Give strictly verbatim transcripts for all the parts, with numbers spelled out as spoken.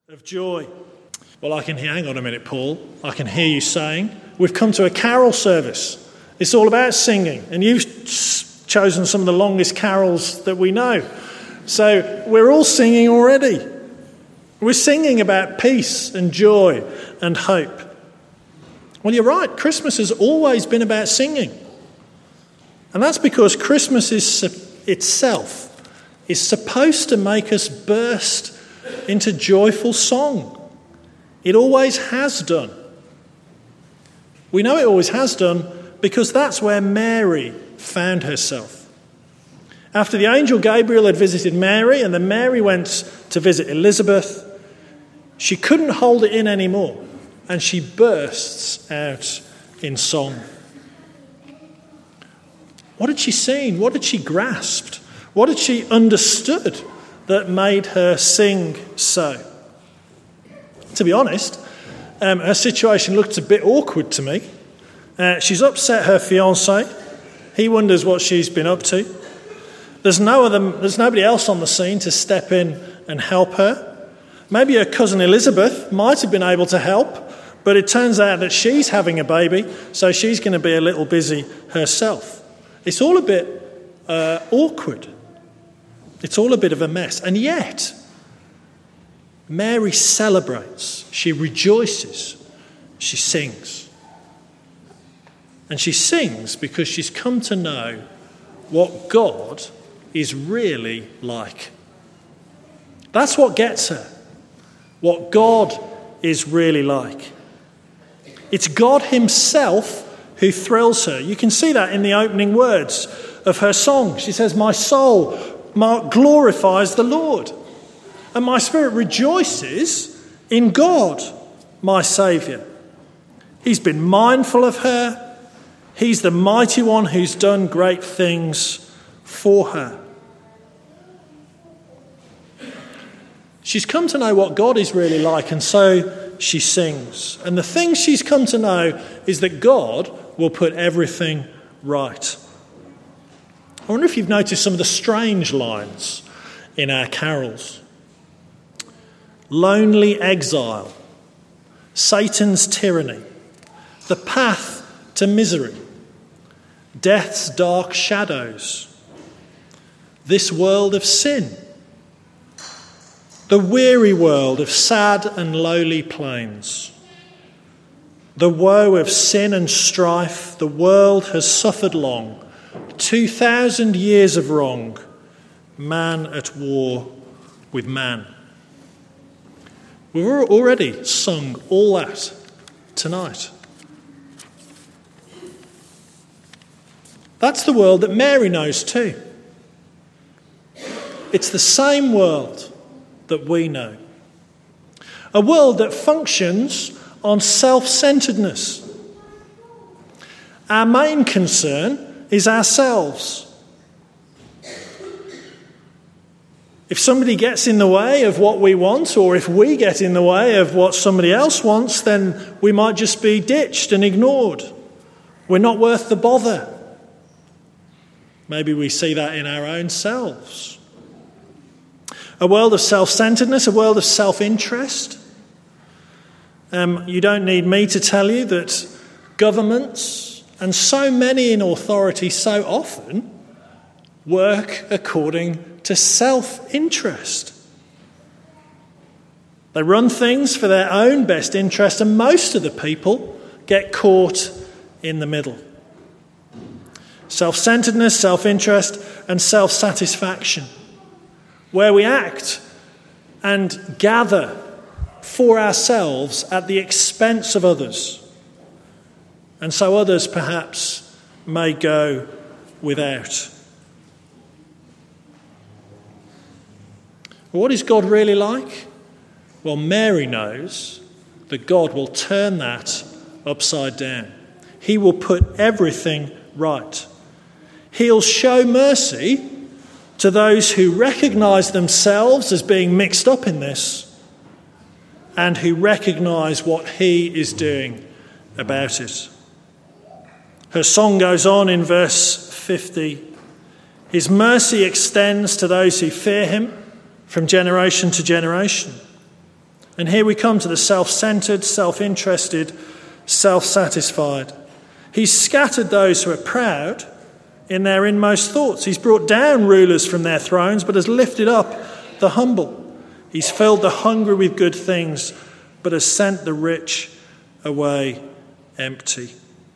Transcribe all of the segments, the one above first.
of joy. Well, I can hear, hang on a minute, Paul. I can hear you saying, we've come to a carol service. It's all about singing, and you've chosen some of the longest carols that we know. So we're all singing already. We're singing about peace and joy and hope. Well, you're right. Christmas has always been about singing. And that's because Christmas is itself is supposed to make us burst into joyful song. It always has done. We know it always has done because that's where Mary found herself. After the angel Gabriel had visited Mary and then Mary went to visit Elizabeth, she couldn't hold it in anymore and she bursts out in song. What had she seen? What had she grasped? What had she understood that made her sing so? To be honest, um, her situation looked a bit awkward to me. Uh, she's upset her fiancé. He wonders what she's been up to. There's no other, there's nobody else on the scene to step in and help her. Maybe her cousin Elizabeth might have been able to help, but it turns out that she's having a baby, so she's going to be a little busy herself. It's all a bit uh, awkward. It's all a bit of a mess. And yet, Mary celebrates, she rejoices, she sings. And she sings because she's come to know what God is really like. That's what gets her, what God is really like. It's God himself who thrills her. You can see that in the opening words of her song. She says, "My soul glorifies the Lord, and my spirit rejoices in God, my Saviour. He's been mindful of her. He's the mighty one who's done great things for her." She's come to know what God is really like, and so she sings. And the thing she's come to know is that God will put everything right. I wonder if you've noticed some of the strange lines in our carols. Lonely exile, Satan's tyranny, the path to misery, death's dark shadows, this world of sin, the weary world of sad and lowly plains, the woe of sin and strife. The world has suffered long, two thousand years of wrong, man at war with man. We've already sung all that tonight. That's the world that Mary knows too. It's the same world that we know. A world that functions on self-centeredness. Our main concern is ourselves. If somebody gets in the way of what we want, or if we get in the way of what somebody else wants, then we might just be ditched and ignored. We're not worth the bother. Maybe we see that in our own selves. A world of self-centeredness, a world of self-interest. Um, you don't need me to tell you that governments and so many in authority so often work according to self-interest. They run things for their own best interest, and most of the people get caught in the middle. Self-centeredness, self-interest, and self-satisfaction, where we act and gather for ourselves at the expense of others, and so others perhaps may go without. What is God really like? Well, Mary knows that God will turn that upside down. He will put everything right. He'll show mercy to those who recognise themselves as being mixed up in this and who recognise what he is doing about it. Her song goes on in verse fifty. His mercy extends to those who fear him from generation to generation. And here we come to the self-centered, self-interested, self-satisfied. He's scattered those who are proud in their inmost thoughts. He's brought down rulers from their thrones, but has lifted up the humble. He's filled the hungry with good things, but has sent the rich away empty.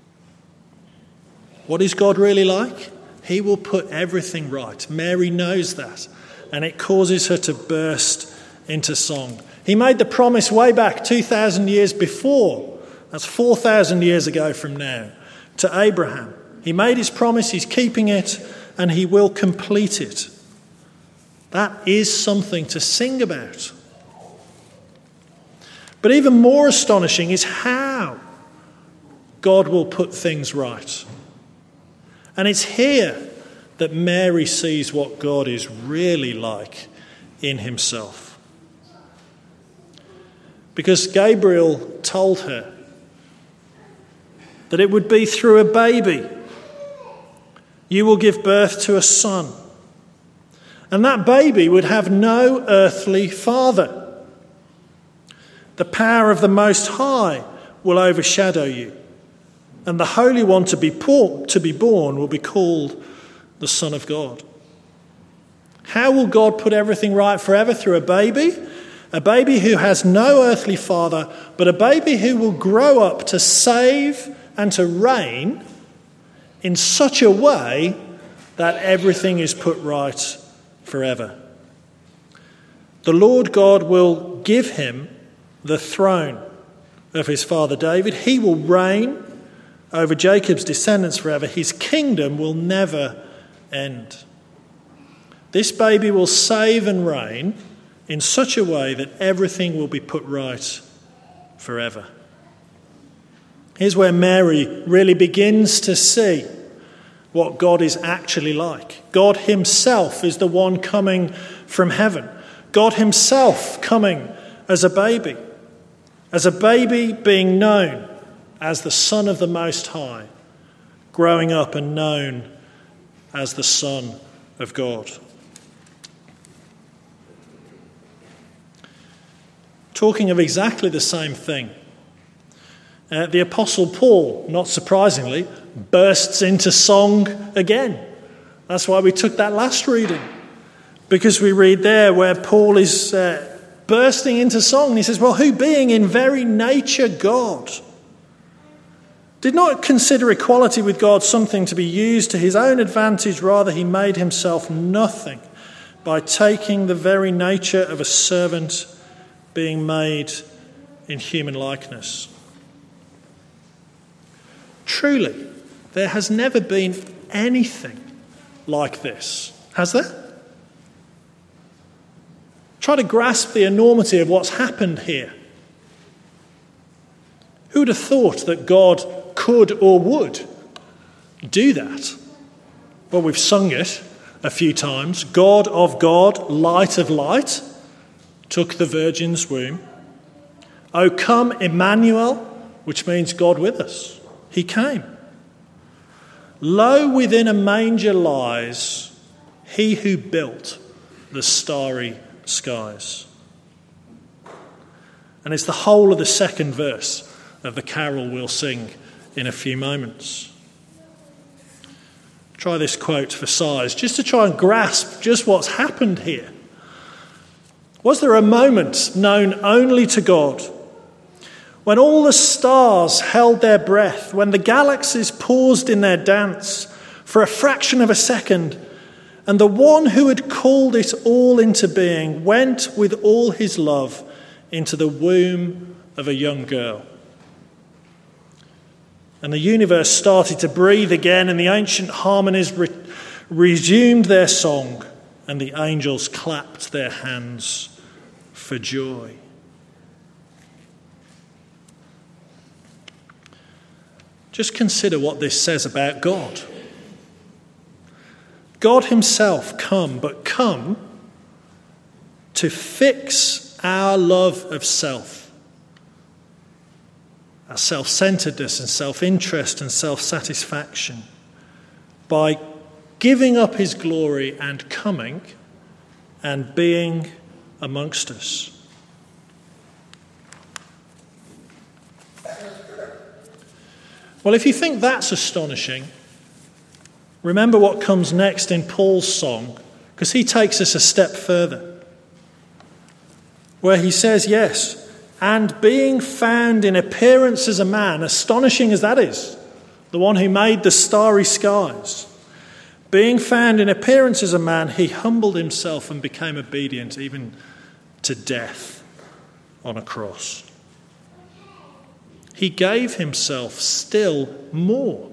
What is God really like? He will put everything right. Mary knows that, and it causes her to burst into song. He made the promise way back two thousand years before. That's four thousand years ago from now, to Abraham. He made his promise, he's keeping it, and he will complete it. That is something to sing about. But even more astonishing is how God will put things right. And it's here that Mary sees what God is really like in himself. Because Gabriel told her that it would be through a baby you will give birth to a son. And that baby would have no earthly father. The power of the Most High will overshadow you, and the Holy One to be, por- to be born will be called the Son of God. How will God put everything right forever? Through a baby? A baby who has no earthly father, but a baby who will grow up to save and to reign in such a way that everything is put right forever. The Lord God will give him the throne of his father David. He will reign over Jacob's descendants forever. His kingdom will never end. This baby will save and reign in such a way that everything will be put right forever. Here's where Mary really begins to see what God is actually like. God himself is the one coming from heaven. God himself coming as a baby. As a baby being known as the Son of the Most High, growing up and known as the Son of God. Talking of exactly the same thing, uh, the Apostle Paul, not surprisingly, bursts into song again. That's why we took that last reading, because we read there where Paul is uh, bursting into song. He says, well, who being in very nature God, did not consider equality with God something to be used to his own advantage. Rather, he made himself nothing by taking the very nature of a servant, being made in human likeness. Truly, there has never been anything like this, has there? Try to grasp the enormity of what's happened here. Who would have thought that God could or would do that? Well, we've sung it a few times. God of God, light of light, took the virgin's womb. O come, Emmanuel, which means God with us. He came. Lo, within a manger lies he who built the starry skies. And it's the whole of the second verse of the carol we'll sing in a few moments. Try this quote for size, just to try and grasp just what's happened here. Was there a moment known only to God, when all the stars held their breath, when the galaxies paused in their dance for a fraction of a second, and the one who had called it all into being went with all his love into the womb of a young girl? And the universe started to breathe again, and the ancient harmonies re- resumed their song, and the angels clapped their hands for joy. Just consider what this says about God. God himself come, but come to fix our love of self, our self-centeredness and self-interest and self-satisfaction, by giving up his glory and coming and being amongst us. Well, if you think that's astonishing, remember what comes next in Paul's song, because he takes us a step further, where he says, yes, and being found in appearance as a man, astonishing as that is, the one who made the starry skies, being found in appearance as a man, he humbled himself and became obedient even to death on a cross. He gave himself still more.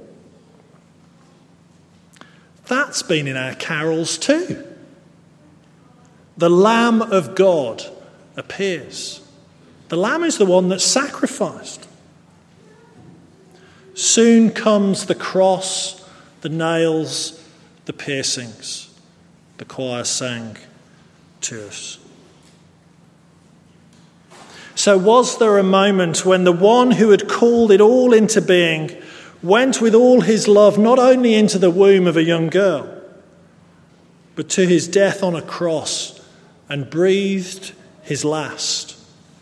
That's been in our carols too. The Lamb of God appears. The Lamb is the one that's sacrificed. Soon comes the cross, the nails, the piercings, the choir sang to us. So was there a moment when the one who had called it all into being went with all his love not only into the womb of a young girl, but to his death on a cross and breathed his last?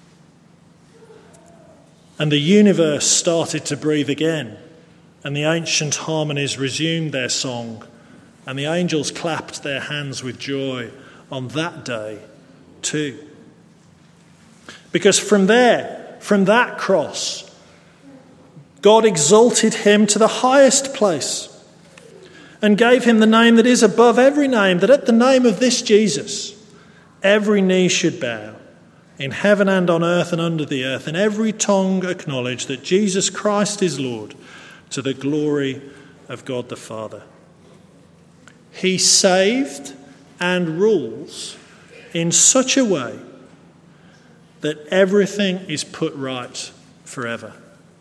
And the universe started to breathe again, and the ancient harmonies resumed their song, and the angels clapped their hands with joy on that day too. Because from there, from that cross, God exalted him to the highest place and gave him the name that is above every name, that at the name of this Jesus, every knee should bow, in heaven and on earth and under the earth, and every tongue acknowledge that Jesus Christ is Lord, to the glory of God the Father. He saved and rules in such a way that everything is put right forever.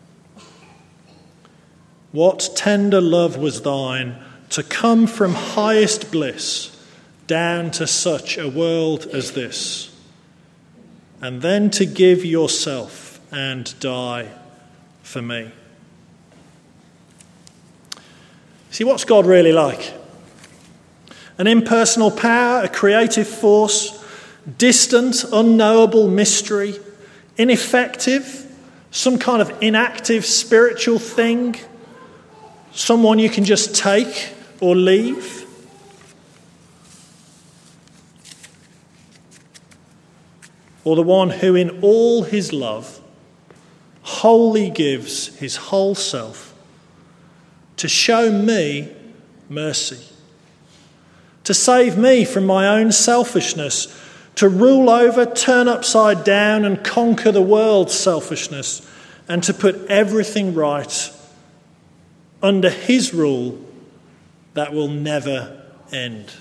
What tender love was thine to come from highest bliss down to such a world as this, and then to give yourself and die for me. See, what's God really like? An impersonal power, a creative force, distant, unknowable mystery, ineffective, some kind of inactive spiritual thing, someone you can just take or leave? Or the one who in all his love wholly gives his whole self to show me mercy, to save me from my own selfishness, to rule over, turn upside down and conquer the world's selfishness, and to put everything right under his rule that will never end.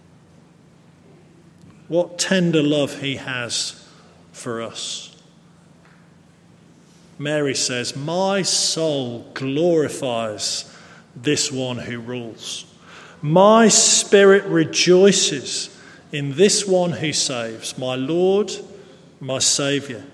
What tender love he has for us. Mary says, "My soul glorifies this one who rules. My spirit rejoices in this one who saves, my Lord, my Saviour."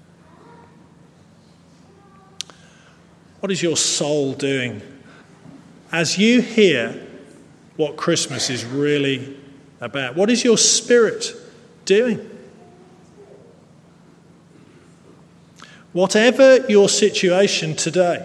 What is your soul doing as you hear what Christmas is really about? What is your spirit doing? Whatever your situation today,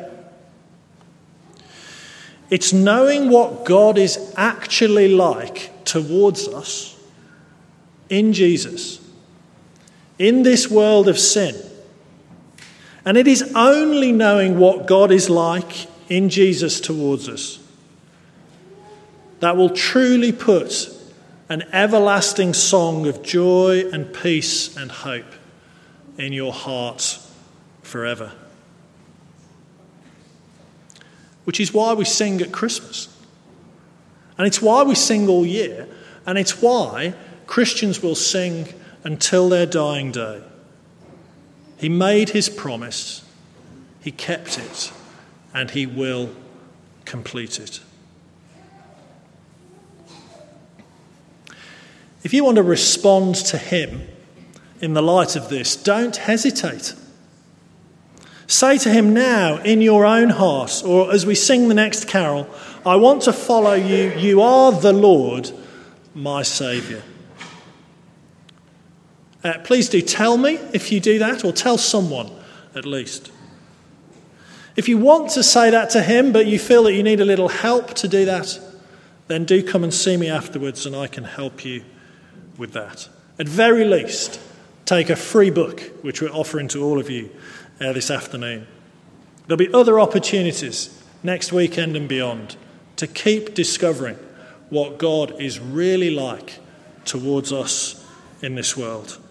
it's knowing what God is actually like towards us in Jesus, in this world of sin. And it is only knowing what God is like in Jesus towards us that will truly put an everlasting song of joy and peace and hope in your heart forever. Which is why we sing at Christmas. And it's why we sing all year. And it's why Christians will sing until their dying day. He made his promise, he kept it, and he will complete it. If you want to respond to him in the light of this, don't hesitate. Say to him now in your own heart, or as we sing the next carol, "I want to follow you. You are the Lord, my Saviour." Uh, please do tell me if you do that, or tell someone at least. If you want to say that to him, but you feel that you need a little help to do that, then do come and see me afterwards and I can help you with that. At very least, take a free book, which we're offering to all of you uh, this afternoon. There'll be other opportunities next weekend and beyond to keep discovering what God is really like towards us in this world.